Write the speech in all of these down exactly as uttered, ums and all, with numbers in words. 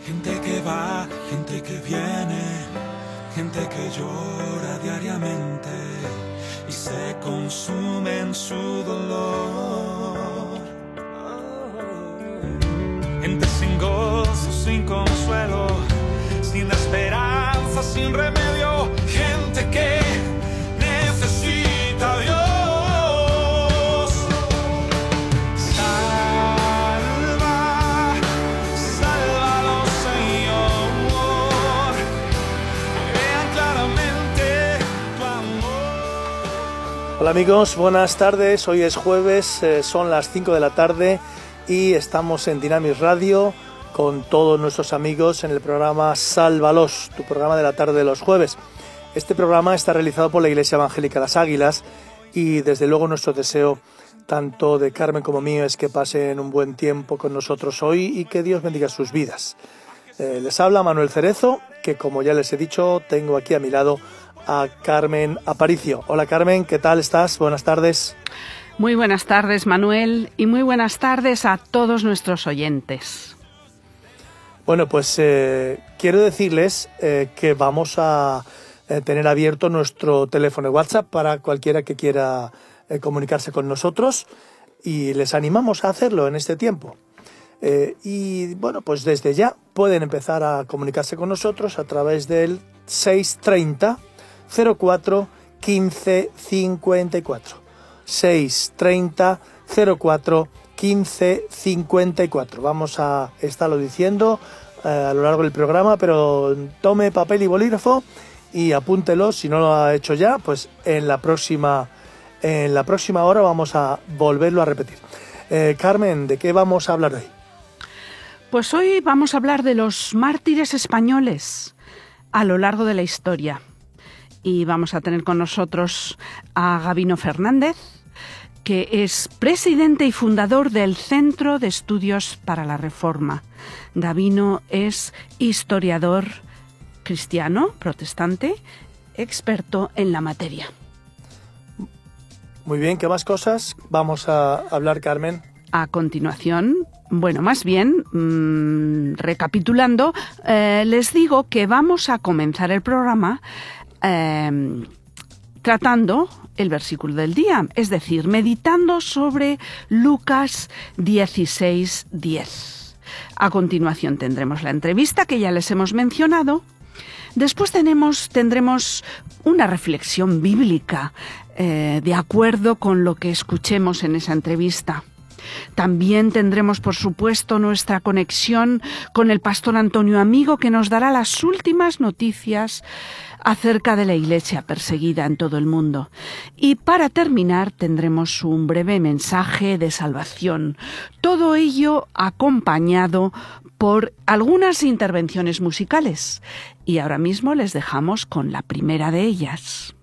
Gente que va, gente que viene, gente que llora diariamente y se consume en su dolor. Gente sin gozo, sin consuelo, sin esperanza, sin remedio. Gente que necesita a Dios. Salva, sálvalos, Señor. Vean claramente tu amor. Hola amigos, buenas tardes. Hoy es jueves, eh, son las cinco de la tarde y estamos en Dinamis Radio con todos nuestros amigos en el programa Sálvalos, tu programa de la tarde de los jueves. Este programa está realizado por la Iglesia Evangélica Las Águilas y desde luego nuestro deseo, tanto de Carmen como mío, es que pasen un buen tiempo con nosotros hoy y que Dios bendiga sus vidas. Eh, les habla Manuel Cerezo, que como ya les he dicho, tengo aquí a mi lado a Carmen Aparicio. Hola Carmen, ¿qué tal estás? Buenas tardes. Muy buenas tardes, Manuel, y muy buenas tardes a todos nuestros oyentes. Bueno, pues eh, quiero decirles eh, que vamos a eh, tener abierto nuestro teléfono de WhatsApp para cualquiera que quiera eh, comunicarse con nosotros y les animamos a hacerlo en este tiempo. Eh, y bueno, pues desde ya pueden empezar a comunicarse con nosotros a través del seis treinta, cero cuatro, quince, cincuenta y cuatro. seis treinta, cero cuatro, quince, cincuenta y cuatro. Vamos a estarlo diciendo eh, a lo largo del programa, pero tome papel y bolígrafo y apúntelo. Si no lo ha hecho ya, pues en la próxima, en la próxima hora vamos a volverlo a repetir. Eh, Carmen, ¿de qué vamos a hablar hoy? Pues hoy vamos a hablar de los mártires españoles a lo largo de la historia. Y vamos a tener con nosotros a Gabino Fernández, que es presidente y fundador del Centro de Estudios para la Reforma. Gabino es historiador cristiano, protestante, experto en la materia. Muy bien, ¿qué más cosas vamos a hablar, Carmen? A continuación, bueno, más bien, mmm, recapitulando, eh, les digo que vamos a comenzar el programa Eh, tratando el versículo del día, es decir, meditando sobre Lucas dieciséis diez. A continuación tendremos la entrevista que ya les hemos mencionado. Después tenemos, tendremos una reflexión bíblica eh, de acuerdo con lo que escuchemos en esa entrevista. También tendremos, por supuesto, nuestra conexión con el pastor Antonio Amigo, que nos dará las últimas noticias acerca de la Iglesia perseguida en todo el mundo. Y para terminar tendremos un breve mensaje de salvación. Todo ello acompañado por algunas intervenciones musicales. Y ahora mismo les dejamos con la primera de ellas.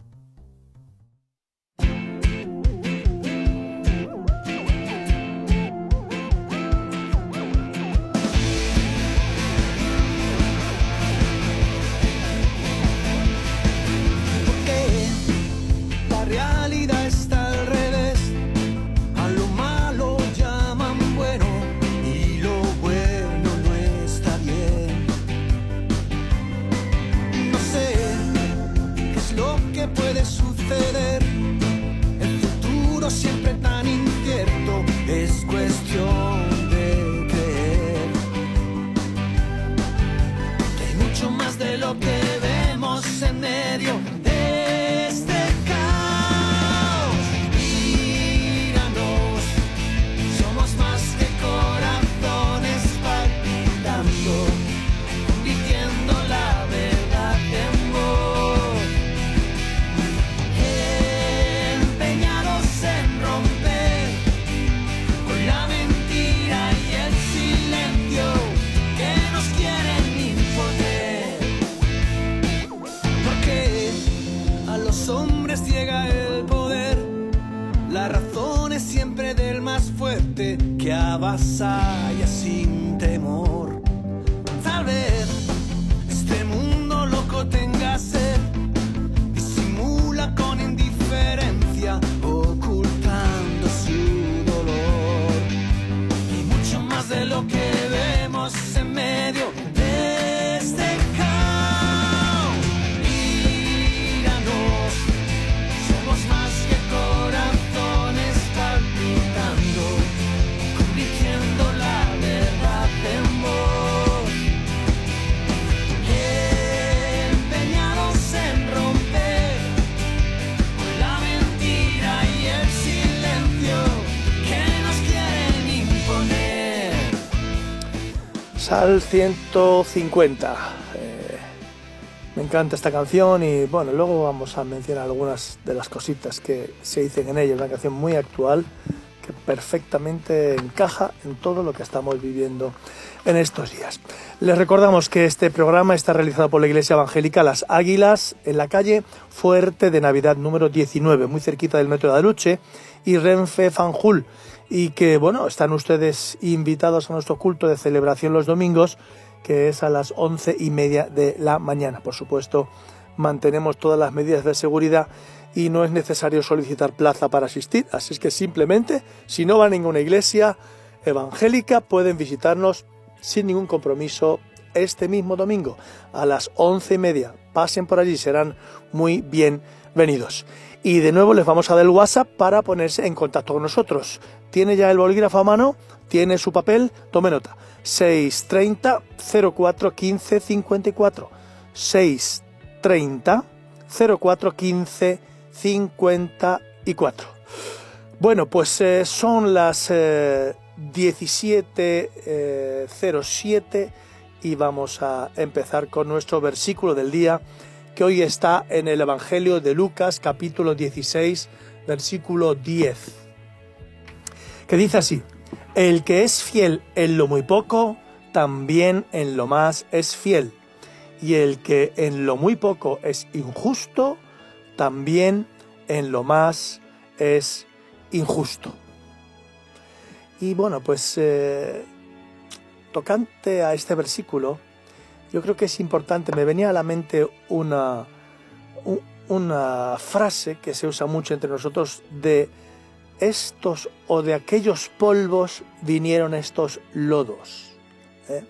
El futuro siempre tan incierto, es cuestión de creer que hay mucho más de lo que vemos en medio de este caos. Míranos, somos más que corazones palpitando, convirtiendo la verdad en voz. Ciega el poder, la razón es siempre del más fuerte que avasalla sin temor. Tal vez este mundo loco tenga sed, disimula con indiferencia, ocultando su dolor. Y mucho más de lo que vemos en medio Sal ciento cincuenta. Eh, me encanta esta canción y bueno, luego vamos a mencionar algunas de las cositas que se dicen en ella. Es una canción muy actual que perfectamente encaja en todo lo que estamos viviendo en estos días. Les recordamos que este programa está realizado por la Iglesia Evangélica Las Águilas en la calle Fuerte de Navidad número diecinueve, muy cerquita del metro de Aluche y Renfe Fanjul, y que bueno, están ustedes invitados a nuestro culto de celebración los domingos, que es a las once y media de la mañana. Por supuesto, mantenemos todas las medidas de seguridad y no es necesario solicitar plaza para asistir, así es que simplemente, si no van a ninguna iglesia evangélica, pueden visitarnos sin ningún compromiso este mismo domingo a las once y media. Pasen por allí, serán muy bienvenidos. Y de nuevo les vamos a dar el WhatsApp para ponerse en contacto con nosotros. ¿Tiene ya el bolígrafo a mano? ¿Tiene su papel? Tome nota. seis treinta, cero cuatro, quince, cincuenta y cuatro. seis treinta, cero cuatro, quince, cincuenta y cuatro. Bueno, pues eh, son las eh, diecisiete cero siete y vamos a empezar con nuestro versículo del día, que hoy está en el Evangelio de Lucas, capítulo dieciséis, versículo diez, que dice así: el que es fiel en lo muy poco, también en lo más es fiel, y el que en lo muy poco es injusto, también en lo más es injusto. Y bueno, pues eh, tocante a este versículo, yo creo que es importante, me venía a la mente una, una frase que se usa mucho entre nosotros: de estos o de aquellos polvos vinieron estos lodos. ¿eh?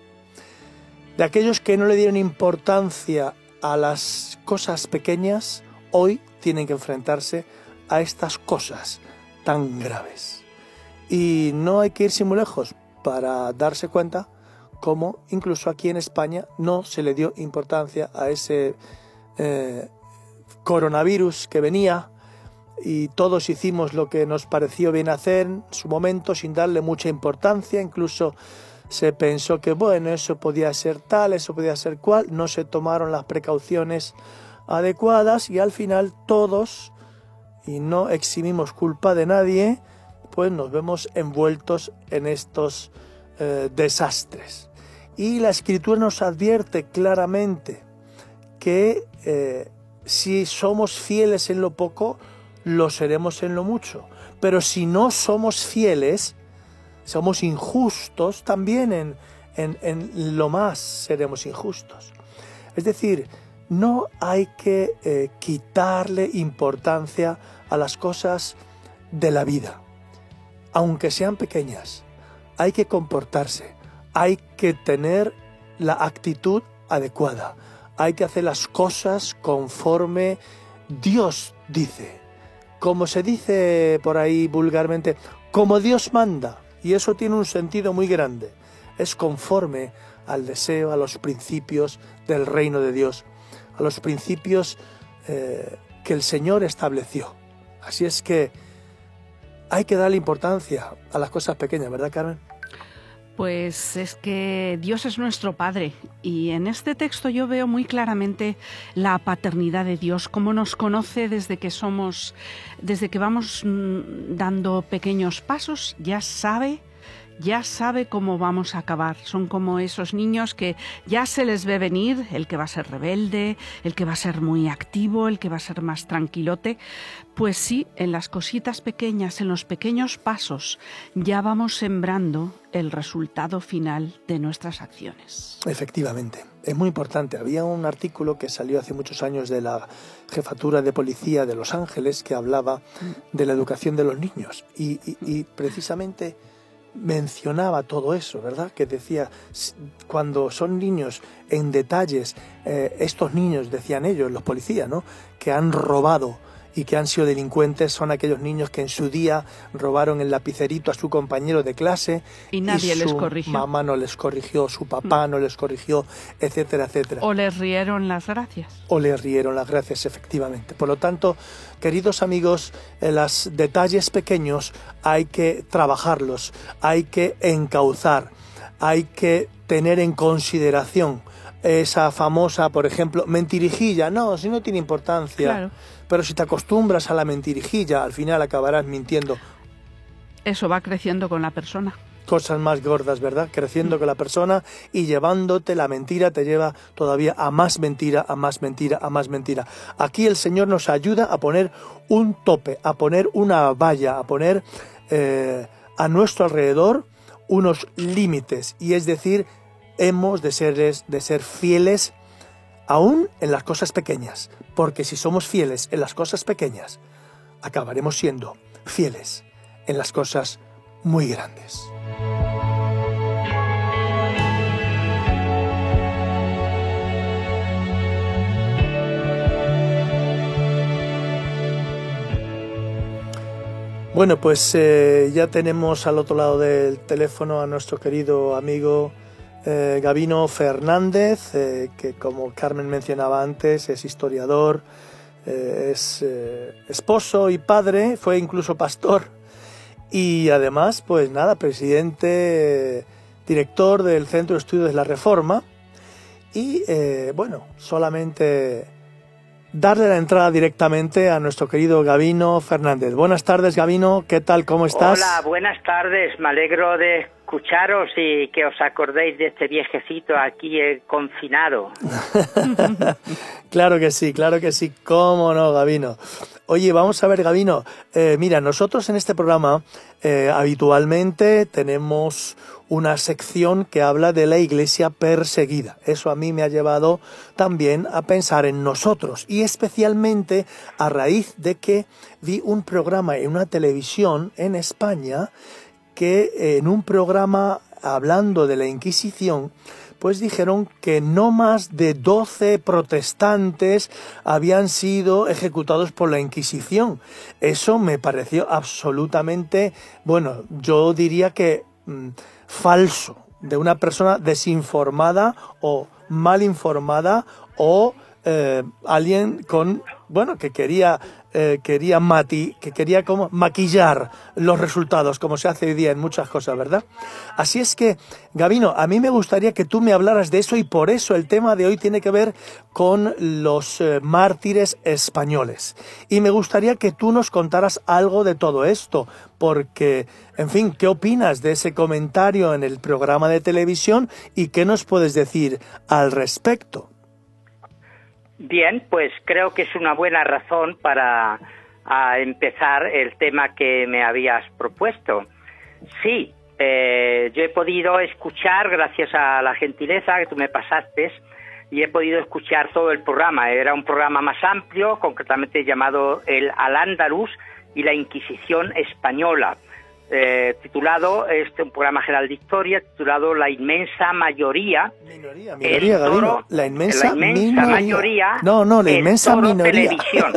De aquellos que no le dieron importancia a las cosas pequeñas, hoy tienen que enfrentarse a estas cosas tan graves. Y no hay que irse muy lejos para darse cuenta cómo incluso aquí en España no se le dio importancia a ese eh, coronavirus que venía, y todos hicimos lo que nos pareció bien hacer en su momento sin darle mucha importancia. Incluso se pensó que bueno, eso podía ser tal, eso podía ser cual, no se tomaron las precauciones adecuadas y al final todos, y no eximimos culpa de nadie, pues nos vemos envueltos en estos eh, desastres. Y la Escritura nos advierte claramente que eh, si somos fieles en lo poco, lo seremos en lo mucho. Pero si no somos fieles, somos injustos, también en, en, en lo más seremos injustos. Es decir, no hay que eh, quitarle importancia a las cosas de la vida. Aunque sean pequeñas, hay que comportarse, hay que tener la actitud adecuada, hay que hacer las cosas conforme Dios dice. Como se dice por ahí vulgarmente, como Dios manda, y eso tiene un sentido muy grande. Es conforme al deseo, a los principios del reino de Dios, a los principios eh, que el Señor estableció. Así es que hay que darle importancia a las cosas pequeñas, ¿verdad, Carmen? Pues es que Dios es nuestro Padre y en este texto yo veo muy claramente la paternidad de Dios, cómo nos conoce desde que somos, desde que vamos dando pequeños pasos, ya sabe, ya sabe cómo vamos a acabar. Son como esos niños que ya se les ve venir, el que va a ser rebelde, el que va a ser muy activo, el que va a ser más tranquilote. Pues sí, en las cositas pequeñas, en los pequeños pasos, ya vamos sembrando el resultado final de nuestras acciones. Efectivamente, es muy importante. Había un artículo que salió hace muchos años de la Jefatura de Policía de Los Ángeles que hablaba de la educación de los niños y, y, y precisamente mencionaba todo eso, ¿verdad? Que decía, cuando son niños en detalles, eh, estos niños, decían ellos, los policías, ¿no?, que han robado y que han sido delincuentes, son aquellos niños que en su día robaron el lapicerito a su compañero de clase y nadie y les su corrigió. mamá no les corrigió, su papá no les corrigió, etcétera, etcétera. O les rieron las gracias. O les rieron las gracias, efectivamente. Por lo tanto, queridos amigos, eh, los detalles pequeños hay que trabajarlos, hay que encauzar, hay que tener en consideración esa famosa, por ejemplo, mentirijilla. No, si no tiene importancia. Claro. Pero si te acostumbras a la mentirijilla, al final acabarás mintiendo. Eso va creciendo con la persona. Cosas más gordas, ¿verdad? Creciendo con la persona y llevándote la mentira, te lleva todavía a más mentira, a más mentira, a más mentira. Aquí el Señor nos ayuda a poner un tope, a poner una valla, a poner eh, a nuestro alrededor unos límites. Y es decir, hemos de ser, de ser fieles aún en las cosas pequeñas. Porque si somos fieles en las cosas pequeñas, acabaremos siendo fieles en las cosas muy grandes. Bueno, pues eh, ya tenemos al otro lado del teléfono a nuestro querido amigo eh, Gabino Fernández, eh, que como Carmen mencionaba antes, es historiador, eh, es eh, esposo y padre, fue incluso pastor y además, pues nada, presidente, eh, director del Centro de Estudios de la Reforma y, eh, bueno, solamente darle la entrada directamente a nuestro querido Gabino Fernández. Buenas tardes, Gabino, ¿qué tal? ¿Cómo estás? Hola, buenas tardes, me alegro de escucharos y que os acordéis de este viejecito aquí eh, confinado. Claro que sí, claro que sí, cómo no, Gabino. Oye, vamos a ver, Gabino, eh, mira, nosotros en este programa eh, habitualmente tenemos una sección que habla de la iglesia perseguida. Eso a mí me ha llevado también a pensar en nosotros y especialmente a raíz de que vi un programa en una televisión en España que en un programa hablando de la Inquisición pues dijeron que no más de doce protestantes habían sido ejecutados por la Inquisición. Eso me pareció absolutamente, bueno, yo diría que mmm, falso, de una persona desinformada o mal informada o eh, alguien con, bueno, que quería eh, quería mati, que quería como maquillar los resultados, como se hace hoy día en muchas cosas, ¿verdad? Así es que, Gabino, a mí me gustaría que tú me hablaras de eso y por eso el tema de hoy tiene que ver con los eh, mártires españoles. Y me gustaría que tú nos contaras algo de todo esto, porque, en fin, ¿qué opinas de ese comentario en el programa de televisión y qué nos puedes decir al respecto? Bien, pues creo que es una buena razón para a empezar el tema que me habías propuesto. Sí, eh, yo he podido escuchar, gracias a la gentileza que tú me pasaste, y he podido escuchar todo el programa. Era un programa más amplio, concretamente llamado el Al-Ándalus y la Inquisición Española, eh, titulado, este un programa general de historia, titulado La inmensa mayoría. Minoría, minoría, el toro, Gabino, la inmensa, la inmensa minoría. mayoría. No, no, la inmensa el toro minoría. Televisión.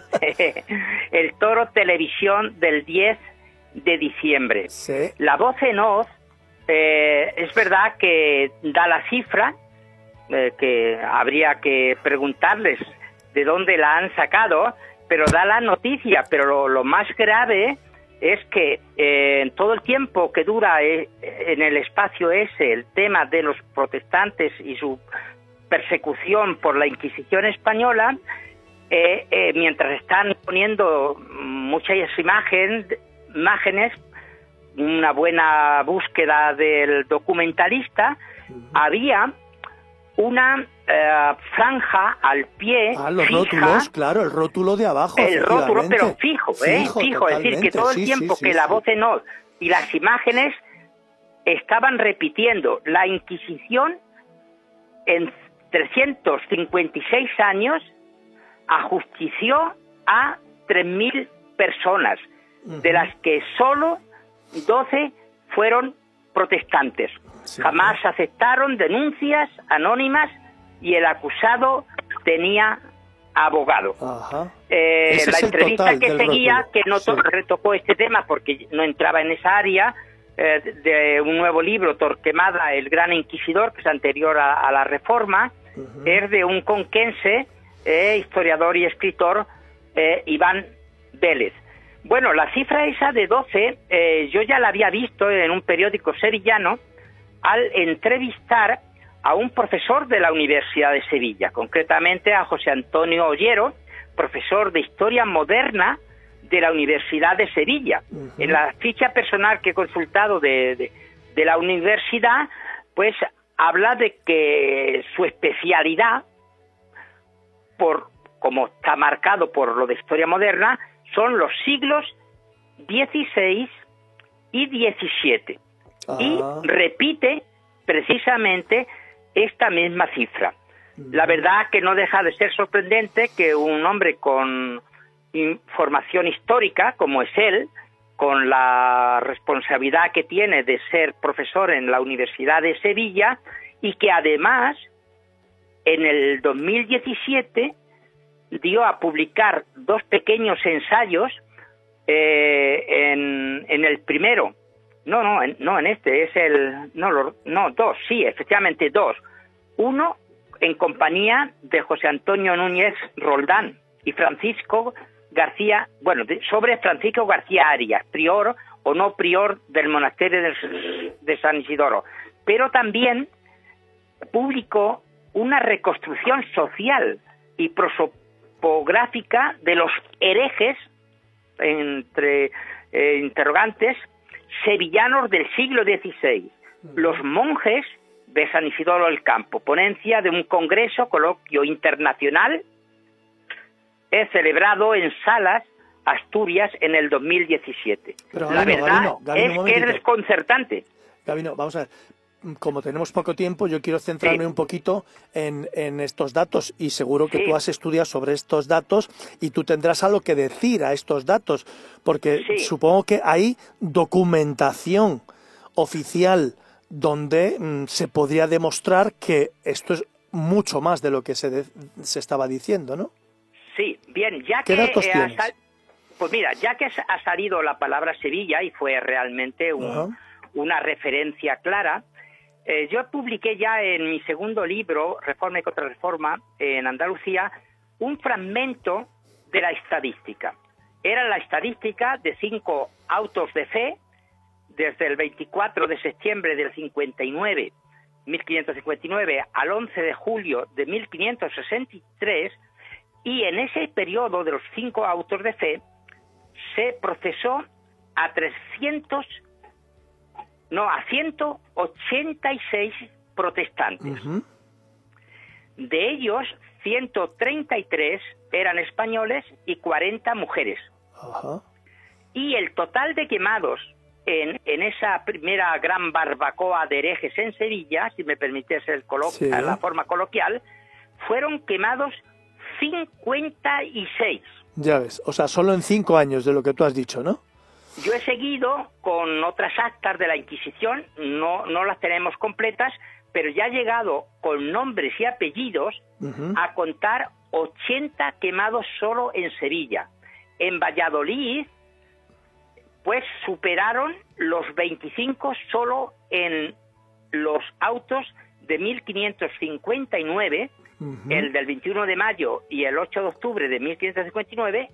El Toro Televisión del diez de diciembre. Sí. La voz en off, eh, es verdad que da la cifra, eh, que habría que preguntarles de dónde la han sacado, pero da la noticia. Pero lo, lo más grave es que eh, en todo el tiempo que dura eh, en el espacio ese el tema de los protestantes y su persecución por la Inquisición española, eh, eh, mientras están poniendo muchas imágenes, imágenes, una buena búsqueda del documentalista, uh-huh. había una eh, franja al pie. Ah, los fija, rótulos, claro, el rótulo de abajo. El rótulo, pero fijo, ¿eh? Fijo, fijo es decir, que todo el sí, tiempo sí, que sí, la sí. voz en off y las imágenes estaban repitiendo la Inquisición en trescientos cincuenta y seis años ajustició a tres mil personas, uh-huh. de las que solo doce fueron protestantes. Sí. Jamás aceptaron denuncias anónimas y el acusado tenía abogado. Ajá. Eh, la es entrevista que seguía, rótulo. que no sí. retocó este tema porque no entraba en esa área, eh, de un nuevo libro, Torquemada, el Gran Inquisidor, que es anterior a, a la Reforma, uh-huh. es de un conquense, eh, historiador y escritor, eh, Iván Vélez. Bueno, la cifra esa de doce, eh, yo ya la había visto en un periódico sevillano, al entrevistar a un profesor de la Universidad de Sevilla, concretamente a José Antonio Ollero, profesor de Historia Moderna de la Universidad de Sevilla. Uh-huh. En la ficha personal que he consultado de, de, de la universidad, pues habla de que su especialidad, por como está marcado por lo de Historia Moderna, son los siglos dieciséis y diecisiete. Uh-huh. Y repite precisamente esta misma cifra. Uh-huh. La verdad que no deja de ser sorprendente que un hombre con información histórica, como es él, con la responsabilidad que tiene de ser profesor en la Universidad de Sevilla, y que además en el dos mil diecisiete dio a publicar dos pequeños ensayos eh, en, en el primero, no, no, en, no, en este, es el, no, lo, no, dos, sí, efectivamente dos, uno en compañía de José Antonio Núñez Roldán y Francisco García, bueno, de, sobre Francisco García Arias, prior o no prior del monasterio de, de San Isidoro, pero también publicó una reconstrucción social y prosopográfica de los herejes, entre eh, interrogantes, sevillanos del siglo dieciséis, los monjes de San Isidoro del Campo, ponencia de un congreso, coloquio internacional, he celebrado en Salas, Asturias, en el dos mil diecisiete. Pero, la Gabino, verdad Gabino, Gabino, es que es desconcertante. Gabino, vamos a ver. Como tenemos poco tiempo, yo quiero centrarme sí. un poquito en, en estos datos, y seguro que sí. tú has estudiado sobre estos datos y tú tendrás algo que decir a estos datos, porque sí. supongo que hay documentación oficial donde mmm, se podría demostrar que esto es mucho más de lo que se, de, se estaba diciendo, ¿no? Sí, bien, ya ¿Qué que... datos eh, tienes? Sal... Pues mira, ya que ha salido la palabra Sevilla y fue realmente un, uh-huh. una referencia clara, Eh, yo publiqué ya en mi segundo libro, Reforma y Contrarreforma, en Andalucía, un fragmento de la estadística. Era la estadística de cinco autos de fe desde el veinticuatro de septiembre del cincuenta y nueve, mil quinientos cincuenta y nueve al once de julio de mil quinientos sesenta y tres, y en ese periodo de los cinco autos de fe se procesó a trescientos No, a ciento ochenta y seis protestantes. Uh-huh. De ellos, ciento treinta y tres eran españoles y cuarenta mujeres. Uh-huh. Y el total de quemados en, en esa primera gran barbacoa de herejes en Sevilla, si me permites el colo- sí. la forma coloquial, fueron quemados cincuenta y seis. Ya ves, o sea, solo en cinco años de lo que tú has dicho, ¿no? Yo he seguido con otras actas de la Inquisición, no, no las tenemos completas, pero ya he llegado con nombres y apellidos uh-huh. a contar ochenta quemados solo en Sevilla. En Valladolid, pues superaron los veinticinco solo en los autos de mil quinientos cincuenta y nueve, uh-huh. el del veintiuno de mayo y el ocho de octubre de mil quinientos cincuenta y nueve,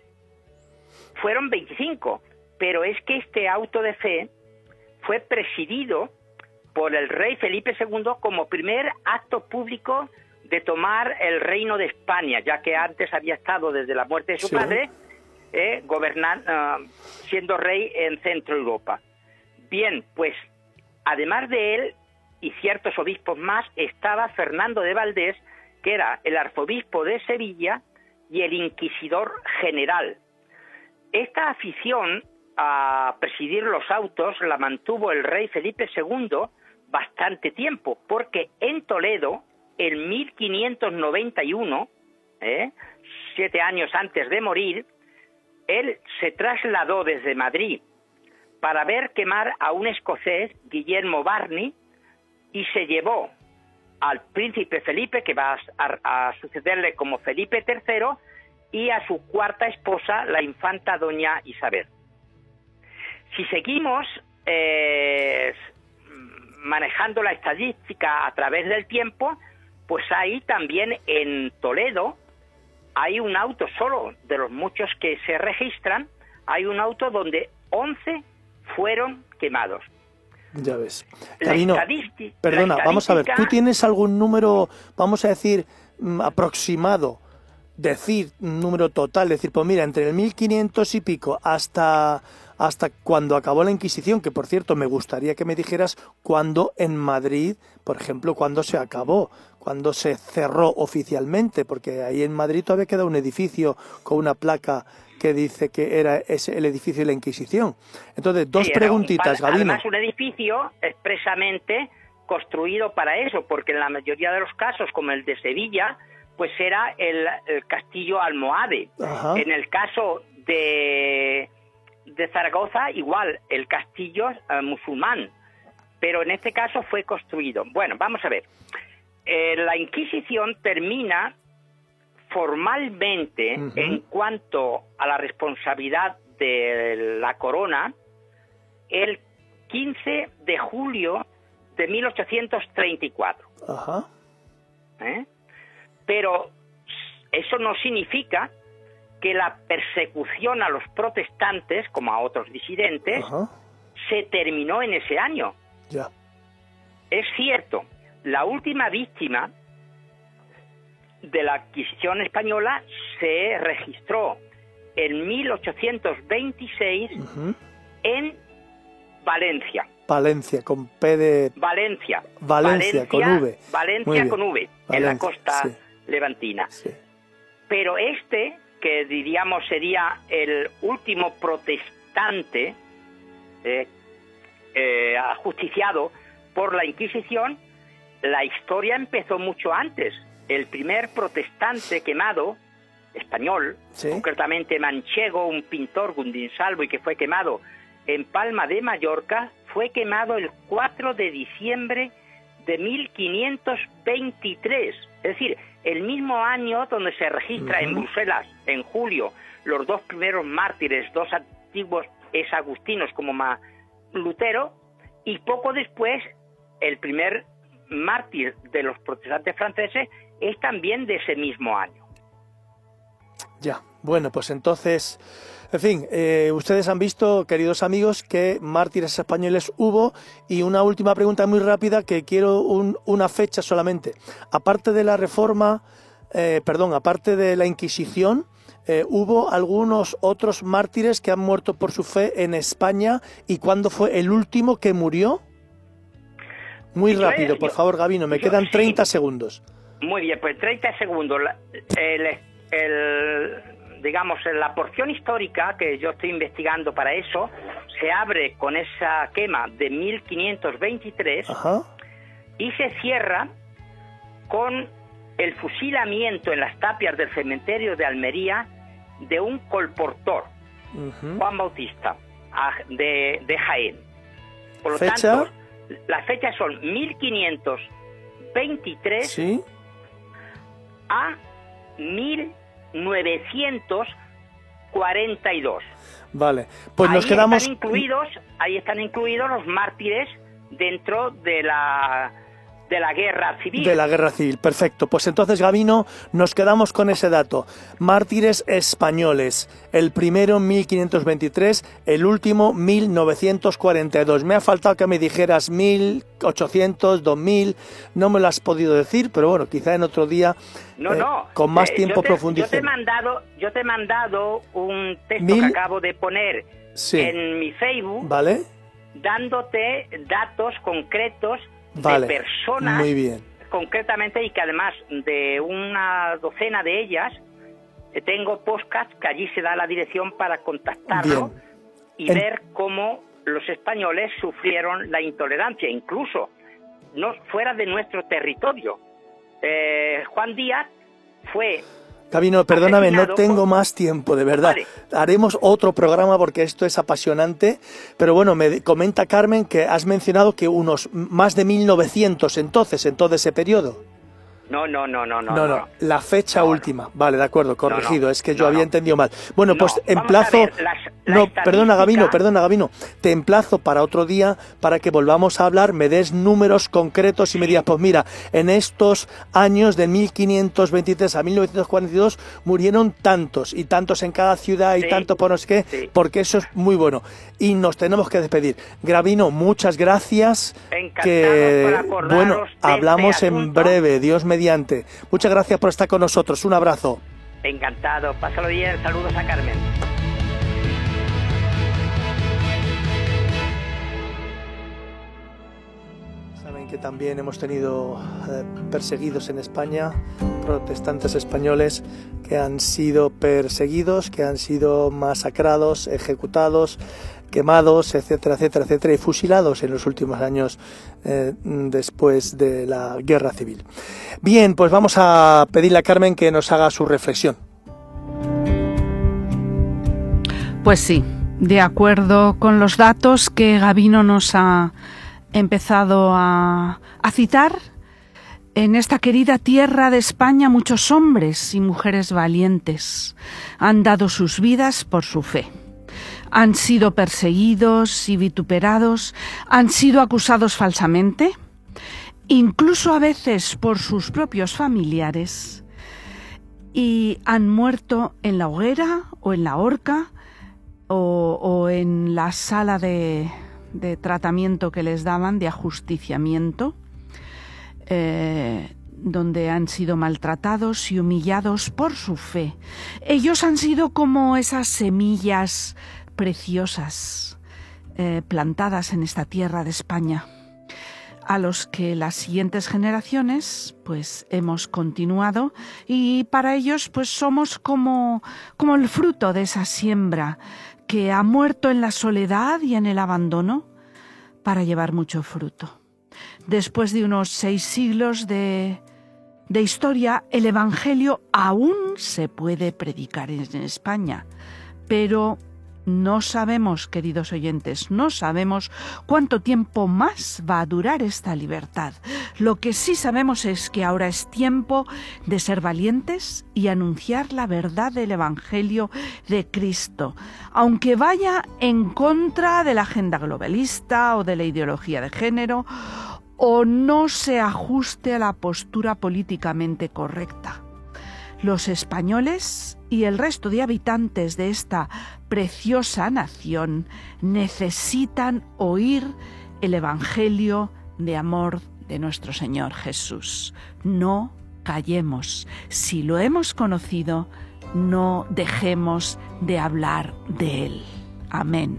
fueron veinticinco. Pero es que este auto de fe fue presidido por el rey Felipe segundo como primer acto público de tomar el reino de España, ya que antes había estado desde la muerte de su sí. padre eh, gobernar, uh, siendo rey en Centro Europa. Bien, pues además de él y ciertos obispos más, estaba Fernando de Valdés, que era el arzobispo de Sevilla y el inquisidor general. Esta afición a presidir los autos la mantuvo el rey Felipe segundo bastante tiempo, porque en Toledo, en mil quinientos noventa y uno, ¿eh? siete años antes de morir, él se trasladó desde Madrid para ver quemar a un escocés, Guillermo Barney, y se llevó al príncipe Felipe, que va a, a sucederle como Felipe tercero, y a su cuarta esposa, la infanta doña Isabel. Si seguimos eh, manejando la estadística a través del tiempo, pues ahí también en Toledo hay un auto solo, de los muchos que se registran, hay un auto donde once fueron quemados. Ya ves. La Gabino, estadística- perdona, la vamos a ver, ¿tú estadística- tienes algún número, vamos a decir, mm, aproximado, decir un número total, decir, pues mira, entre el mil quinientos y pico hasta, hasta cuando acabó la Inquisición, que por cierto me gustaría que me dijeras cuándo en Madrid, por ejemplo, cuándo se acabó, cuándo se cerró oficialmente, porque ahí en Madrid todavía queda un edificio con una placa que dice que era ese el edificio de la Inquisición. Entonces, dos Sí, era preguntitas, un, Gabino. Además, un edificio expresamente construido para eso, porque en la mayoría de los casos, como el de Sevilla, pues era el, el castillo almohade. Ajá. En el caso de, de Zaragoza, igual, el castillo eh, musulmán, pero en este caso fue construido. Bueno, vamos a ver. Eh, la Inquisición termina formalmente, Ujú. en cuanto a la responsabilidad de la corona, el quince de julio de mil ochocientos treinta y cuatro. Ajá. ¿eh? Pero eso no significa que la persecución a los protestantes, como a otros disidentes, Ajá. se terminó en ese año. Ya. Es cierto, la última víctima de la Inquisición española se registró en mil ochocientos veintiséis Ujú. en Valencia. Valencia, con P de... Valencia. Valencia, con V. Muy Valencia bien. con V, en Valencia, la costa sí. levantina. Sí. Pero este, que diríamos sería el último protestante eh, eh, ajusticiado por la Inquisición, la historia empezó mucho antes. El primer protestante quemado, español, Sí. concretamente manchego, un pintor Gundinsalvo, y que fue quemado en Palma de Mallorca, fue quemado el cuatro de diciembre de mil quinientos veintitrés. Es decir, el mismo año donde se registra Ujú. en Bruselas, en julio, los dos primeros mártires, dos antiguos exagustinos como Ma- Lutero, y poco después el primer mártir de los protestantes franceses es también de ese mismo año. Ya, bueno, pues entonces, en fin, eh, ustedes han visto, queridos amigos, que mártires españoles hubo. Y una última pregunta muy rápida, que quiero un, una fecha solamente. Aparte de la Reforma, eh, perdón, aparte de la Inquisición, eh, ¿hubo algunos otros mártires que han muerto por su fe en España? ¿Y cuándo fue el último que murió? Muy Yo, rápido, por yo- favor, Gabino, me yo- quedan sí. treinta segundos. Muy bien, pues treinta segundos. La- El, el, digamos, la porción histórica que yo estoy investigando para eso se abre con esa quema de mil quinientos veintitrés Ajá. y se cierra con el fusilamiento en las tapias del cementerio de Almería de un colportor, Ujú. Juan Bautista, a- de, de Jaén. Por lo ¿Fecha? tanto, las fechas son mil quinientos veintitrés Sí. a mil novecientos cuarenta y dos. Vale, pues ahí nos quedamos... Están incluidos, ahí están incluidos los mártires dentro de la de la guerra civil. De la guerra civil, perfecto. Pues entonces, Gabino, nos quedamos con ese dato. Mártires españoles. El primero mil quinientos veintitrés, el último mil novecientos cuarenta y dos. Me ha faltado que me dijeras mil ochocientos, dos mil. No me lo has podido decir, pero bueno, quizá en otro día, No, eh, no. con más eh, tiempo yo te, Yo te he profundicemos. mandado, yo te he mandado un texto Mil- que acabo de poner Sí. en mi Facebook, ¿Vale? dándote datos concretos Vale. de personas, Muy bien. concretamente, y que además de una docena de ellas eh, tengo podcast que allí se da la dirección para contactarlo Bien. y En- ver cómo los españoles sufrieron la intolerancia, incluso no fuera de nuestro territorio. Eh, Juan Díaz fue... Gabino, perdóname, no asesinado tengo por- más tiempo, de verdad. Vale. Haremos otro programa porque esto es apasionante. Pero bueno, me comenta Carmen que has mencionado que unos más de mil novecientos entonces, en todo ese periodo. No, no, no, no, no. No, no, no. la fecha no, última. No. Vale, de acuerdo, corregido. No, no, es que yo no, había no. entendido mal. Bueno, pues No, emplazo... vamos a ver, las- la no, estadística- perdona, Gabino, perdona, Gabino. Te emplazo para otro día para que volvamos a hablar, me des números concretos y me digas, pues mira, en estos años de mil quinientos veintitrés a mil novecientos cuarenta y dos murieron tantos y tantos en cada ciudad y Sí, tanto por no sé qué, sí. porque eso es muy bueno. Y nos tenemos que despedir. Gabino, muchas gracias. Encantado Que, por acordaros bueno, de este hablamos en asunto. breve, Dios mediante. Muchas gracias por estar con nosotros. Un abrazo. Encantado. Pásalo bien. Saludos a Carmen. Saben que también hemos tenido eh, perseguidos en España, protestantes españoles que han sido perseguidos, que han sido masacrados, ejecutados, quemados, etcétera, etcétera, etcétera, y fusilados en los últimos años eh, después de la guerra civil. Bien, pues vamos a pedirle a Carmen que nos haga su reflexión. Pues sí, de acuerdo con los datos que Gabino nos ha empezado a, a citar, en esta querida tierra de España muchos hombres y mujeres valientes han dado sus vidas por su fe. Han sido perseguidos y vituperados, han sido acusados falsamente, incluso a veces por sus propios familiares, y han muerto en la hoguera o en la horca o, o en la sala de, de tratamiento que les daban, de ajusticiamiento, eh, donde han sido maltratados y humillados por su fe. Ellos han sido como esas semillas preciosas eh, plantadas en esta tierra de España, a los que las siguientes generaciones pues hemos continuado, y para ellos pues somos como, como el fruto de esa siembra que ha muerto en la soledad y en el abandono para llevar mucho fruto. Después de unos seis siglos de, de historia, el Evangelio aún se puede predicar en España, pero no sabemos, queridos oyentes, no sabemos cuánto tiempo más va a durar esta libertad. Lo que sí sabemos es que ahora es tiempo de ser valientes y anunciar la verdad del Evangelio de Cristo, aunque vaya en contra de la agenda globalista o de la ideología de género, o no se ajuste a la postura políticamente correcta. Los españoles y el resto de habitantes de esta preciosa nación necesitan oír el Evangelio de amor de nuestro Señor Jesús. No callemos. Si lo hemos conocido, no dejemos de hablar de Él. Amén.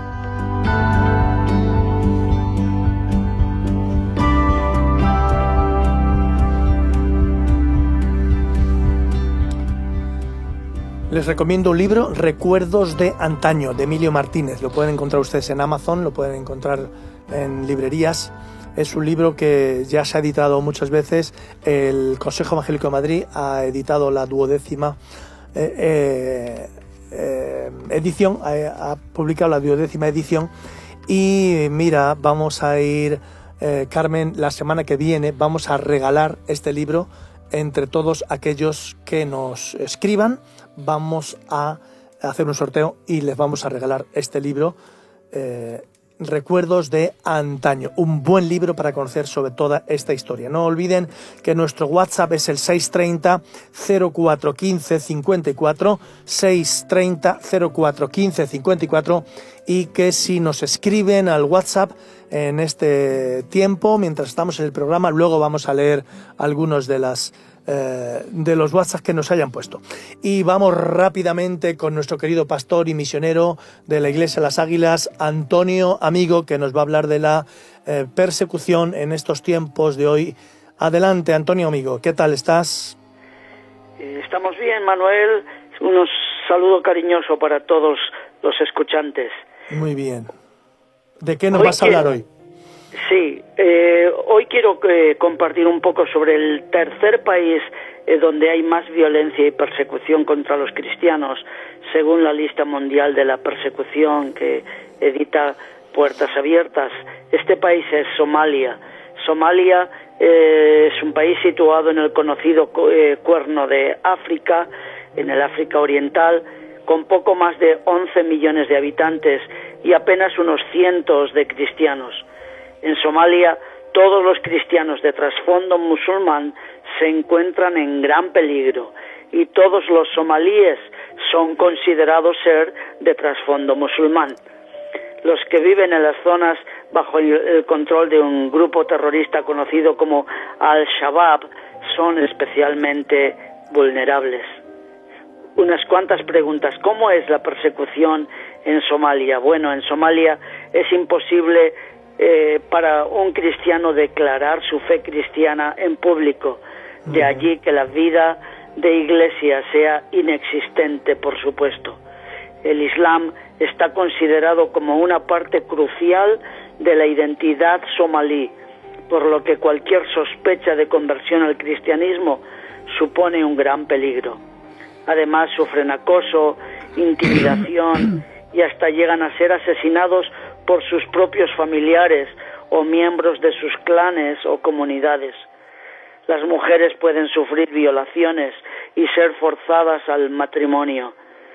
Les recomiendo un libro, Recuerdos de Antaño, de Emilio Martínez. Lo pueden encontrar ustedes en Amazon, lo pueden encontrar en librerías. Es un libro que ya se ha editado muchas veces. El Consejo Evangélico de Madrid ha editado la duodécima eh, eh, eh, edición, eh, ha publicado la duodécima edición. Y mira, vamos a ir, eh, Carmen, la semana que viene vamos a regalar este libro entre todos aquellos que nos escriban. Vamos a hacer un sorteo y les vamos a regalar este libro, eh, Recuerdos de Antaño, un buen libro para conocer sobre toda esta historia. No olviden que nuestro WhatsApp es el seis treinta, cero cuatro quince, cincuenta y cuatro, seis treinta, cero cuatro quince, cincuenta y cuatro, y que si nos escriben al WhatsApp en este tiempo, mientras estamos en el programa, luego vamos a leer algunos de las Eh, de los WhatsApp que nos hayan puesto. Y vamos rápidamente con nuestro querido pastor y misionero de la Iglesia de las Águilas, Antonio Amigo, que nos va a hablar de la eh, persecución en estos tiempos de hoy. Adelante, Antonio Amigo, ¿qué tal estás? Eh, estamos bien, Manuel. Un saludo cariñoso para todos los escuchantes. Muy bien. ¿De qué nos Hoy vas a hablar hoy? Sí, eh, hoy quiero eh, compartir un poco sobre el tercer país eh, donde hay más violencia y persecución contra los cristianos, según la lista mundial de la persecución que edita Puertas Abiertas. Este país es Somalia. Somalia Eh, es un país situado en el conocido eh, Cuerno de África, en el África Oriental, con poco más de once millones de habitantes y apenas unos cientos de cristianos. En Somalia, todos los cristianos de trasfondo musulmán se encuentran en gran peligro y todos los somalíes son considerados ser de trasfondo musulmán. Los que viven en las zonas bajo el control de un grupo terrorista conocido como Al-Shabaab son especialmente vulnerables. Unas cuantas preguntas. ¿Cómo es la persecución en Somalia? Bueno, en Somalia es imposible eh, para un cristiano declarar su fe cristiana en público. De allí que la vida de iglesia sea inexistente, por supuesto. El Islam está considerado como una parte crucial de la identidad somalí, por lo que cualquier sospecha de conversión al cristianismo supone un gran peligro. Además, sufren acoso, intimidación y hasta llegan a ser asesinados por sus propios familiares o miembros de sus clanes o comunidades. Las mujeres pueden sufrir violaciones y ser forzadas al matrimonio.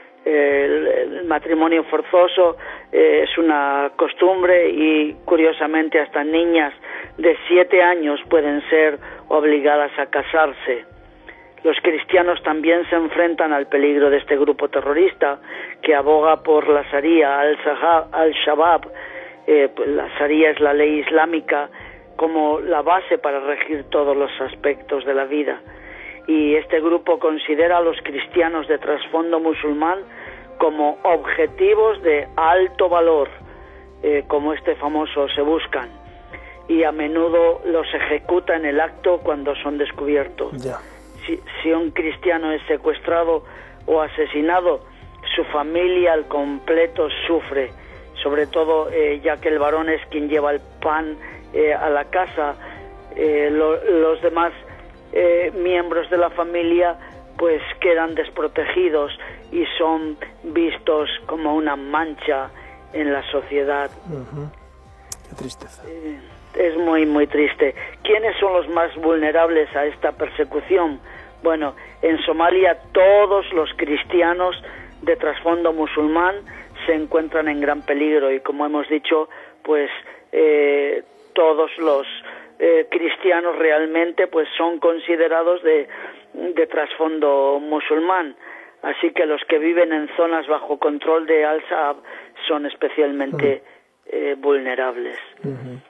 El, el matrimonio forzoso eh, es una costumbre y, curiosamente, hasta niñas de siete años pueden ser obligadas a casarse. Los cristianos también se enfrentan al peligro de este grupo terrorista que aboga por la Sharia, al-Shabaab. Eh, la Sharia es la ley islámica como la base para regir todos los aspectos de la vida. Y este grupo considera a los cristianos de trasfondo musulmán como objetivos de alto valor, eh, como este famoso se buscan, y a menudo los ejecuta en el acto cuando son descubiertos. Yeah. Si, si un cristiano es secuestrado o asesinado, su familia al completo sufre, sobre todo eh, ya que el varón es quien lleva el pan eh, a la casa. Eh, lo, los demás eh, miembros de la familia pues quedan desprotegidos y son vistos como una mancha en la sociedad. Uh-huh. Qué tristeza. Eh, es muy, muy triste. ¿Quiénes son los más vulnerables a esta persecución? Bueno, en Somalia todos los cristianos de trasfondo musulmán se encuentran en gran peligro y, como hemos dicho, pues eh, todos los eh, cristianos realmente pues son considerados de, de trasfondo musulmán. Así que los que viven en zonas bajo control de Al-Shabaab son especialmente uh-huh. eh, vulnerables. Uh-huh.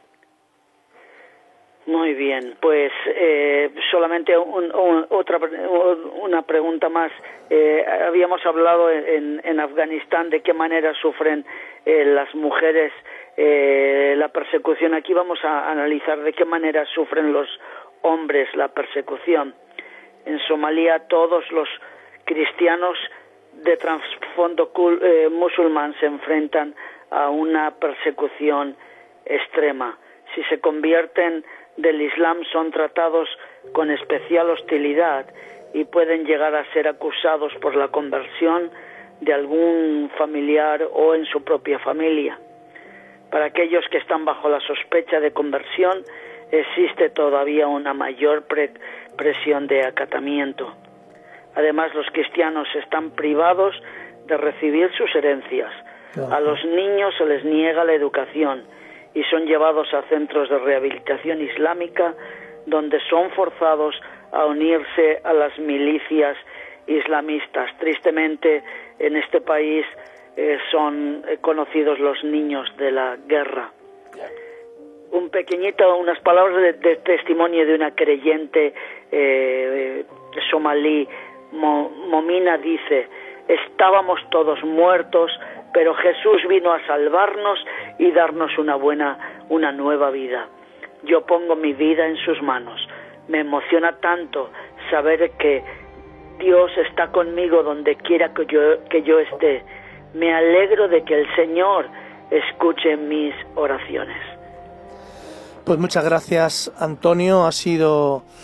Muy bien, pues eh, solamente un, un, otra una pregunta más. Eh, habíamos hablado en, en Afganistán de qué manera sufren eh, las mujeres eh, la persecución. Aquí vamos a analizar de qué manera sufren los hombres la persecución. En Somalia todos los cristianos de trasfondo eh, musulmán se enfrentan a una persecución extrema. Si se convierten del Islam son tratados con especial hostilidad y pueden llegar a ser acusados por la conversión de algún familiar o en su propia familia. Para aquellos que están bajo la sospecha de conversión existe todavía una mayor pre- presión de acatamiento. Además, los cristianos están privados de recibir sus herencias. A los niños se les niega la educación y son llevados a centros de rehabilitación islámica donde son forzados a unirse a las milicias islamistas. Tristemente, en este país eh, son eh, conocidos los niños de la guerra. Un pequeñito, unas palabras de, de testimonio de una creyente eh, somalí. Mo, Momina dice: estábamos todos muertos, pero Jesús vino a salvarnos y darnos una buena, una nueva vida. Yo pongo mi vida en sus manos. Me emociona tanto saber que Dios está conmigo donde quiera que yo, que yo esté. Me alegro de que el Señor escuche mis oraciones. Pues muchas gracias, Antonio. Ha sido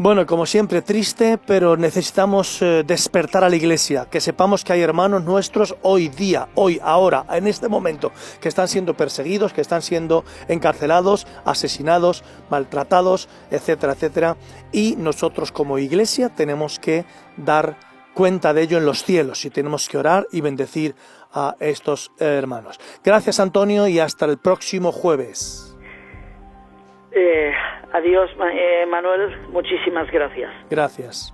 Bueno, como siempre, triste, pero necesitamos eh, despertar a la Iglesia, que sepamos que hay hermanos nuestros hoy día, hoy, ahora, en este momento, que están siendo perseguidos, que están siendo encarcelados, asesinados, maltratados, etcétera, etcétera, y nosotros como Iglesia tenemos que dar cuenta de ello en los cielos y tenemos que orar y bendecir a estos hermanos. Gracias, Antonio, y hasta el próximo jueves. Eh, adiós, eh, Manuel, muchísimas gracias. Gracias.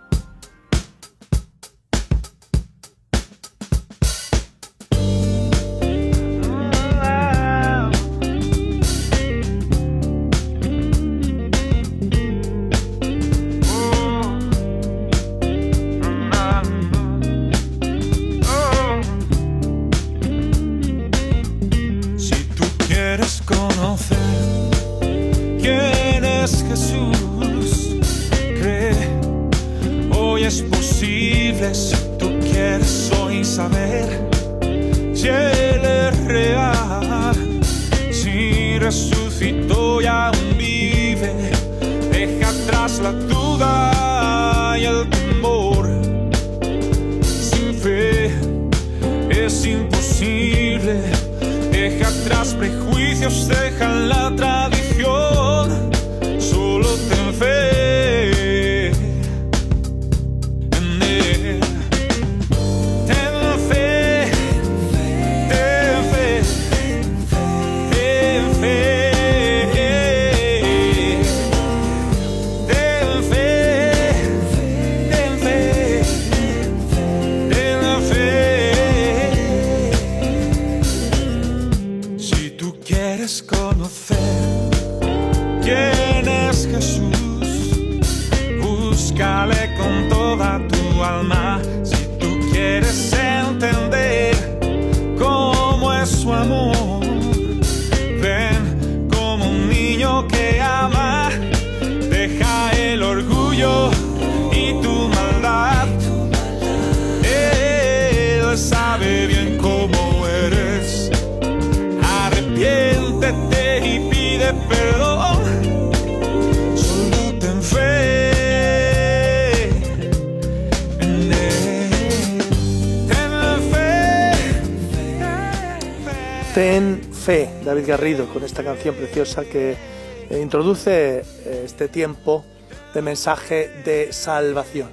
Si tú quieres conocer quién es Jesús, cree, hoy es posible. Si tú quieres hoy saber si Él es real, si resucitó y aún vive, deja atrás la duda y el temor. Sin fe es imposible, deja atrás prejuicios, deja la tradición, solo ten fe en Él. Ten fe, ten fe, ten fe, ten fe, ten fe, ten fe. Si tú quieres conocer quién es Jesús, búscale con toda tu alma. Si tú quieres entender cómo es su amor, ven como un niño que ama, deja el orgullo y tu maldad. Él sabe bien cómo eres, arrepiéntete y pide perdón, solo ten fe en Él. Ten fe, Ten fe, David Garrido, con esta canción preciosa que eh, introduce eh, este tiempo de mensaje de salvación.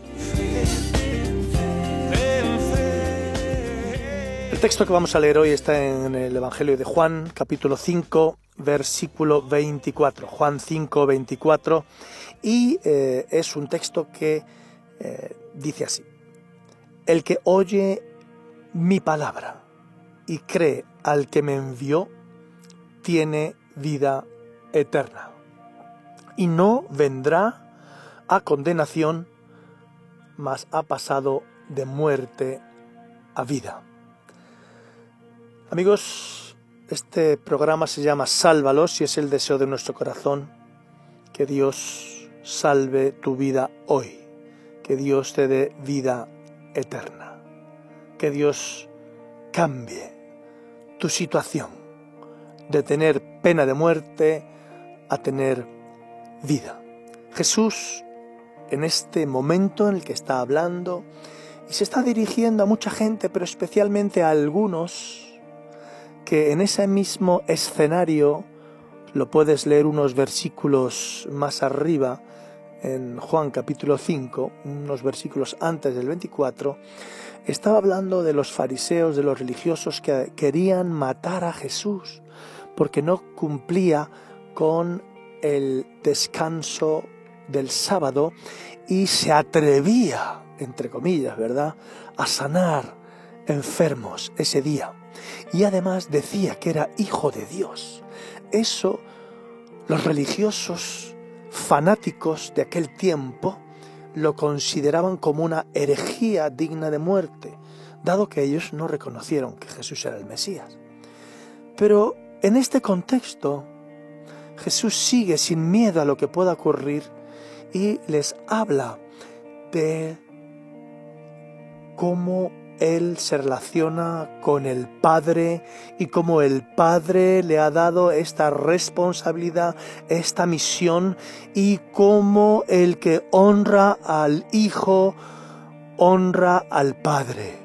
El texto que vamos a leer hoy está en el Evangelio de Juan, capítulo cinco, versículo veinticuatro. Juan cinco, veinticuatro, y eh, es un texto que eh, dice así: el que oye mi palabra y cree al que me envió, tiene vida eterna, y no vendrá a condenación, mas ha pasado de muerte a vida. Amigos, este programa se llama Sálvalos y es el deseo de nuestro corazón que Dios salve tu vida hoy, que Dios te dé vida eterna, que Dios cambie tu situación de tener pena de muerte a tener vida. Jesús, en este momento en el que está hablando y se está dirigiendo a mucha gente, pero especialmente a algunos que en ese mismo escenario, lo puedes leer unos versículos más arriba, en Juan capítulo cinco, unos versículos antes del veinticuatro, estaba hablando de los fariseos, de los religiosos que querían matar a Jesús porque no cumplía con el descanso del sábado y se atrevía, entre comillas, ¿verdad?, a sanar enfermos ese día. Y además decía que era hijo de Dios. Eso los religiosos fanáticos de aquel tiempo lo consideraban como una herejía digna de muerte, dado que ellos no reconocieron que Jesús era el Mesías. Pero en este contexto, Jesús sigue sin miedo a lo que pueda ocurrir y les habla de cómo él se relaciona con el Padre y cómo el Padre le ha dado esta responsabilidad, esta misión, y cómo el que honra al Hijo honra al Padre.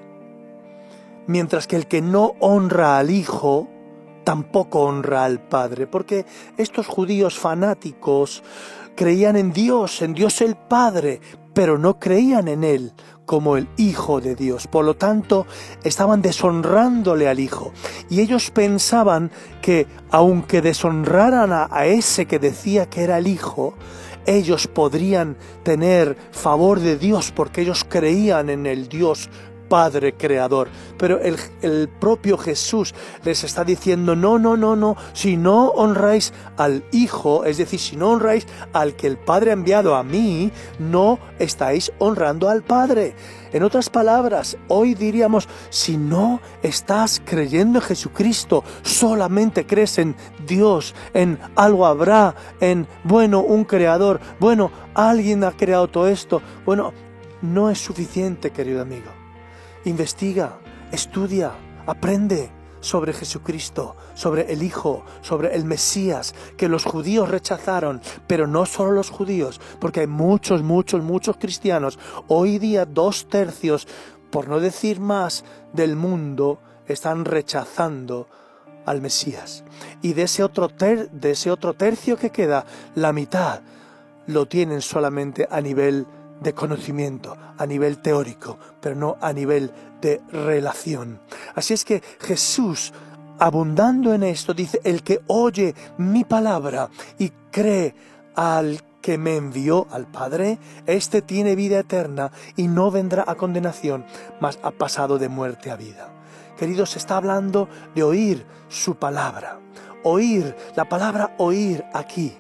Mientras que el que no honra al Hijo tampoco honra al Padre, porque estos judíos fanáticos creían en Dios, en Dios el Padre, pero no creían en Él como el Hijo de Dios. Por lo tanto, estaban deshonrándole al Hijo. Y ellos pensaban que, aunque deshonraran a, a ese que decía que era el Hijo, ellos podrían tener favor de Dios porque ellos creían en el Dios Padre Creador. Pero el, el propio Jesús les está diciendo, no, no, no, no, si no honráis al Hijo, es decir, si no honráis al que el Padre ha enviado a mí, no estáis honrando al Padre. En otras palabras, hoy diríamos, si no estás creyendo en Jesucristo, solamente crees en Dios, en algo habrá, en, bueno, un creador, bueno, alguien ha creado todo esto, bueno, no es suficiente, querido amigo. Investiga, estudia, aprende sobre Jesucristo, sobre el Hijo, sobre el Mesías, que los judíos rechazaron, pero no solo los judíos, porque hay muchos, muchos, muchos cristianos. Hoy día dos tercios, por no decir más, del mundo están rechazando al Mesías. Y de ese otro, ter, de ese otro tercio que queda, la mitad lo tienen solamente a nivel de conocimiento, a nivel teórico, pero no a nivel de relación. Así es que Jesús, abundando en esto, dice, el que oye mi palabra y cree al que me envió, al Padre, este tiene vida eterna y no vendrá a condenación, mas ha pasado de muerte a vida. Queridos, se está hablando de oír su palabra. Oír, la palabra oír aquí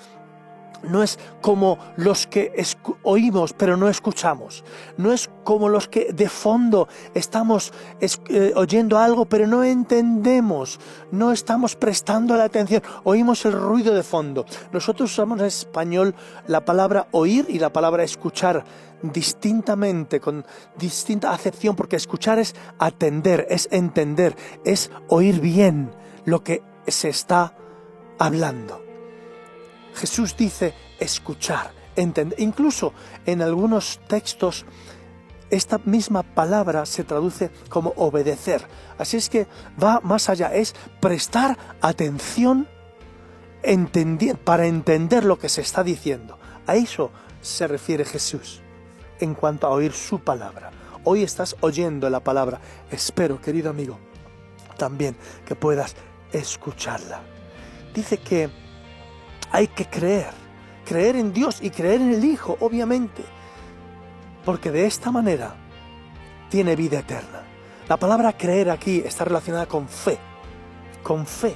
no es como los que oímos pero no escuchamos. No es como los que de fondo estamos eh, oyendo algo pero no entendemos. No estamos prestando la atención. Oímos el ruido de fondo. Nosotros usamos en español la palabra oír y la palabra escuchar distintamente, con distinta acepción, porque escuchar es atender, es entender, es oír bien lo que se está hablando. Jesús dice escuchar, entender. Incluso en algunos textos esta misma palabra se traduce como obedecer. Así es que va más allá, es prestar atención entendi- para entender lo que se está diciendo. A eso se refiere Jesús en cuanto a oír su palabra. Hoy estás oyendo la palabra. Espero, querido amigo, también que puedas escucharla. Dice que hay que creer, creer en Dios y creer en el Hijo, obviamente, porque de esta manera tiene vida eterna. La palabra creer aquí está relacionada con fe, con fe.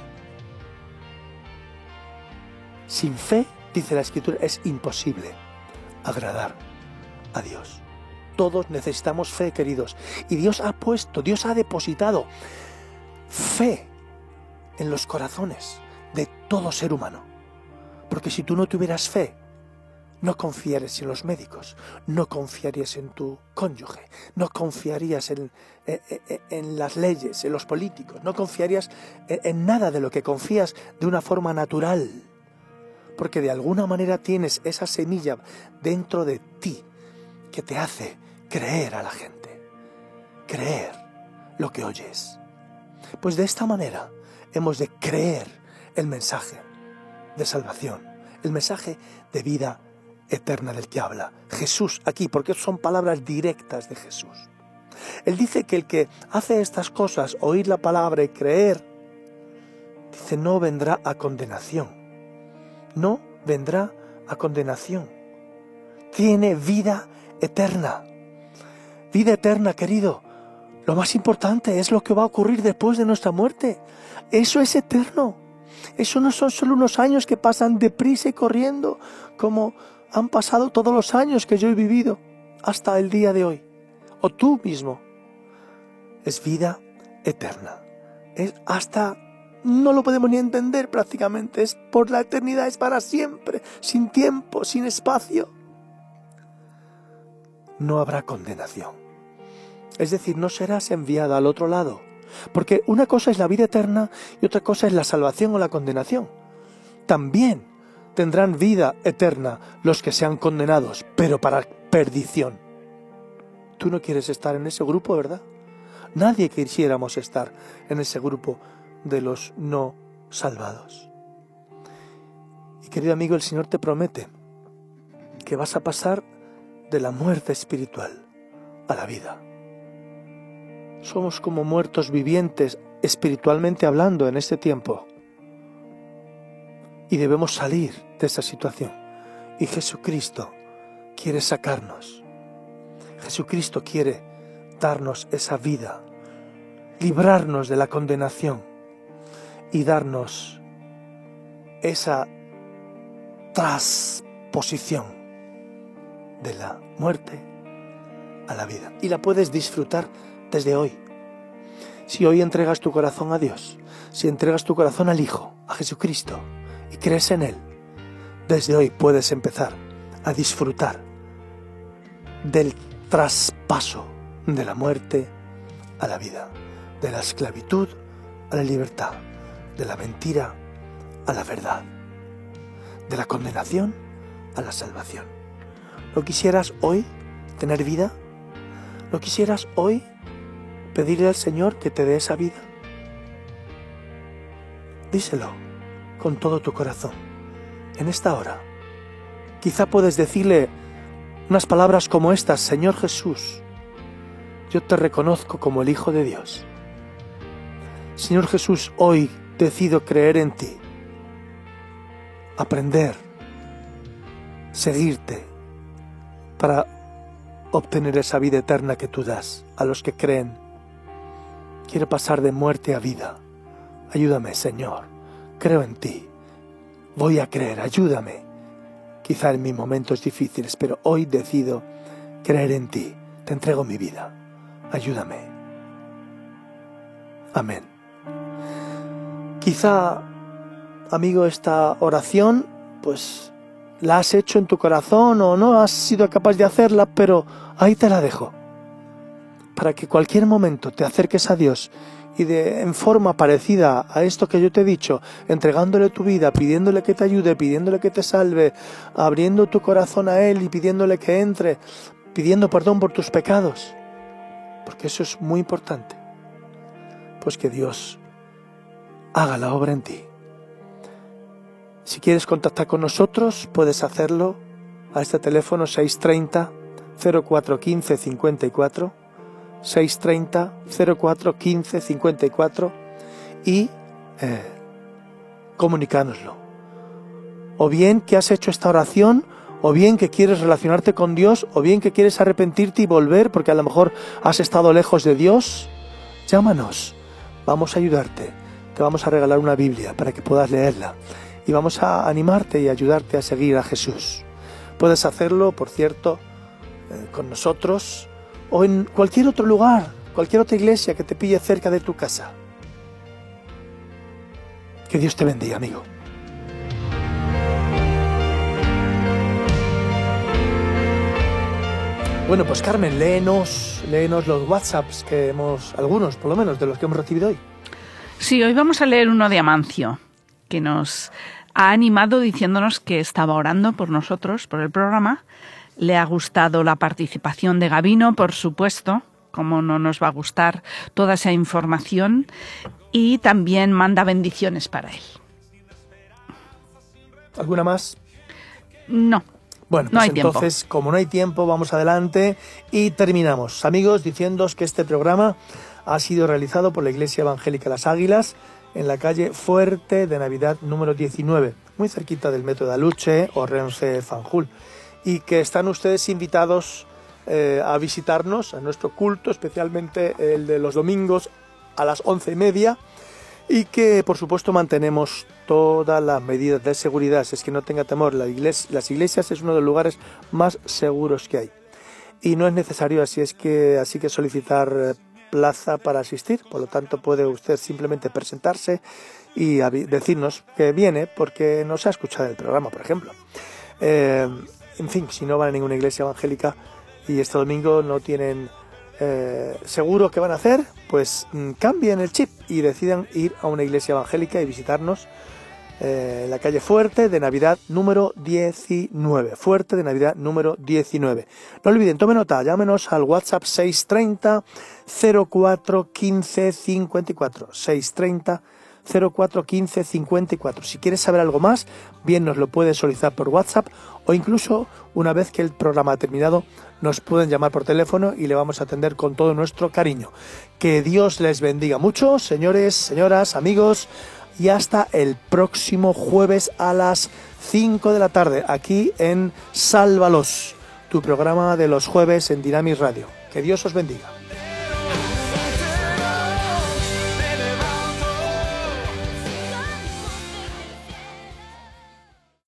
Sin fe, dice la Escritura, es imposible agradar a Dios. Todos necesitamos fe, queridos, y Dios ha puesto, Dios ha depositado fe en los corazones de todo ser humano. Porque si tú no tuvieras fe, no confiarías en los médicos, no confiarías en tu cónyuge, no confiarías en, en, en las leyes, en los políticos, no confiarías en, en nada de lo que confías de una forma natural. Porque de alguna manera tienes esa semilla dentro de ti que te hace creer a la gente, creer lo que oyes. Pues de esta manera hemos de creer el mensaje de salvación, el mensaje de vida eterna del que habla Jesús aquí, porque son palabras directas de Jesús. Él dice que el que hace estas cosas, oír la palabra y creer, dice, no vendrá a condenación, no vendrá a condenación, tiene vida eterna. Vida eterna, querido, lo más importante es lo que va a ocurrir después de nuestra muerte. Eso es eterno. Eso no son solo unos años que pasan deprisa y corriendo, como han pasado todos los años que yo he vivido hasta el día de hoy. O tú mismo. Es vida eterna. Es hasta, no lo podemos ni entender prácticamente. Es por la eternidad, es para siempre, sin tiempo, sin espacio. No habrá condenación. Es decir, no serás enviada al otro lado. Porque una cosa es la vida eterna y otra cosa es la salvación o la condenación. También tendrán vida eterna los que sean condenados, pero para perdición. Tú no quieres estar en ese grupo, ¿verdad? Nadie quisiéramos estar en ese grupo de los no salvados. Y querido amigo, el Señor te promete que vas a pasar de la muerte espiritual a la vida. Somos como muertos vivientes espiritualmente hablando en este tiempo. Y debemos salir de esa situación. Y Jesucristo quiere sacarnos. Jesucristo quiere darnos esa vida, librarnos de la condenación y darnos esa transposición de la muerte a la vida. Y la puedes disfrutar desde hoy. Si hoy entregas tu corazón a Dios, si entregas tu corazón al Hijo, a Jesucristo, y crees en Él, desde hoy puedes empezar a disfrutar del traspaso de la muerte a la vida, de la esclavitud a la libertad, de la mentira a la verdad, de la condenación a la salvación. ¿No quisieras hoy tener vida? ¿No quisieras hoy pedirle al Señor que te dé esa vida? Díselo con todo tu corazón, en esta hora. Quizá puedes decirle unas palabras como estas: Señor Jesús, yo te reconozco como el Hijo de Dios. Señor Jesús, hoy decido creer en ti, aprender, seguirte, para obtener esa vida eterna que tú das a los que creen. Quiero pasar de muerte a vida. Ayúdame, Señor. Creo en ti. Voy a creer. Ayúdame. Quizá en mis momentos difíciles, pero hoy decido creer en ti. Te entrego mi vida. Ayúdame. Amén. Quizá, amigo, esta oración, pues, la has hecho en tu corazón o no has sido capaz de hacerla, pero ahí te la dejo. Para que cualquier momento te acerques a Dios y de en forma parecida a esto que yo te he dicho, entregándole tu vida, pidiéndole que te ayude, pidiéndole que te salve, abriendo tu corazón a Él y pidiéndole que entre, pidiendo perdón por tus pecados, porque eso es muy importante, pues que Dios haga la obra en ti. Si quieres contactar con nosotros, puedes hacerlo a este teléfono seis tres cero, cero cuatro uno cinco cinco cuatro, seis tres cero, cero cuatro uno cinco cinco cuatro y eh, comunicárnoslo. O bien que has hecho esta oración, o bien que quieres relacionarte con Dios, o bien que quieres arrepentirte y volver porque a lo mejor has estado lejos de Dios, llámanos, vamos a ayudarte, te vamos a regalar una Biblia para que puedas leerla. Y vamos a animarte y ayudarte a seguir a Jesús. Puedes hacerlo, por cierto, eh, con nosotros o en cualquier otro lugar, cualquier otra iglesia que te pille cerca de tu casa. Que Dios te bendiga, amigo. Bueno, pues Carmen, léenos, léenos los WhatsApps que hemos, algunos por lo menos, de los que hemos recibido hoy. Sí, hoy vamos a leer uno de Amancio, que nos ha animado diciéndonos que estaba orando por nosotros, por el programa. Le ha gustado la participación de Gabino, por supuesto, como no nos va a gustar toda esa información, y también manda bendiciones para él. ¿Alguna más? No. Bueno, no pues hay entonces, tiempo. como no hay tiempo, vamos adelante y terminamos. Amigos, diciéndoos que este programa ha sido realizado por la Iglesia Evangélica Las Águilas, en la calle Fuerte de Navidad número diecinueve, muy cerquita del metro de Aluche o Renfe Fanjul, y que están ustedes invitados eh, a visitarnos, a nuestro culto, especialmente el de los domingos a las once y media, y que por supuesto mantenemos todas las medidas de seguridad. Es que no tenga temor, la iglesia, las iglesias es uno de los lugares más seguros que hay, y no es necesario así es que así que solicitar eh, plaza para asistir. Por lo tanto, puede usted simplemente presentarse y decirnos que viene porque no se ha escuchado el programa, por ejemplo. Eh, en fin, si no van a ninguna iglesia evangélica y este domingo no tienen eh, seguro que van a hacer, pues mm, cambien el chip y decidan ir a una iglesia evangélica y visitarnos eh, en la calle Fuerte de Navidad número diecinueve. Fuerte de Navidad número diecinueve. No olviden, tomen nota, llámenos al WhatsApp seis treinta, cero cuatro quince cincuenta y cuatro. seis treinta, cero cuatro quince cincuenta y cuatro. Si quieres saber algo más, bien nos lo puedes solicitar por WhatsApp o incluso una vez que el programa ha terminado nos pueden llamar por teléfono y le vamos a atender con todo nuestro cariño. Que Dios les bendiga mucho, señores, señoras, amigos, y hasta el próximo jueves a las cinco de la tarde aquí en Sálvalos, tu programa de los jueves en Dinamis Radio. Que Dios os bendiga.